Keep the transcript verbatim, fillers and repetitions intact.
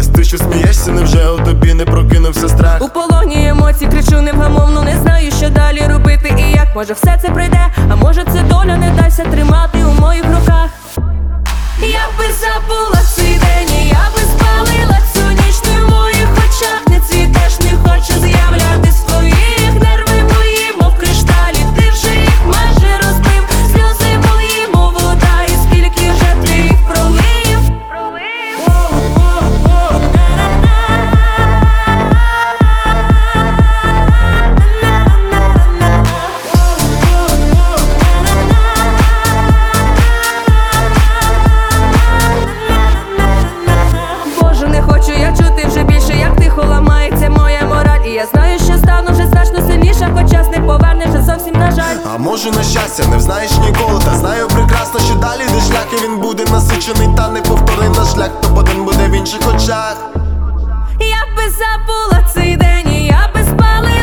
зупинилась? Ти що смієшся, невже у тобі не прокинувся страх? У полоні емоцій кричу невгамовно, не знаю, що далі робити і як. Може все це пройде, а може це доля не дасться тримати у моїх руках. Я би забула цей день, і я би спалила цю ніч. Ти в моїх очах не цвітеш, не хочу з'являтись в твоїх. Нерви мої, мов кришталі, ти вже їх майже розбив. Сльози мої, мов вода, і скільки вже ти їх пролив. Боже, не хочу я чути вже більше, як тихо ламається моя мораль. І я знаю, що стану вже значно сильніша, хоч час не поверне вже зовсім, на жаль. А може на щастя, не взнаєш ніколи. Та знаю прекрасно, що далі де шлях, і він буде насичений та неповторний наш шлях. Топ-один буде в інших очах. Я би забула цей день, і я би спалила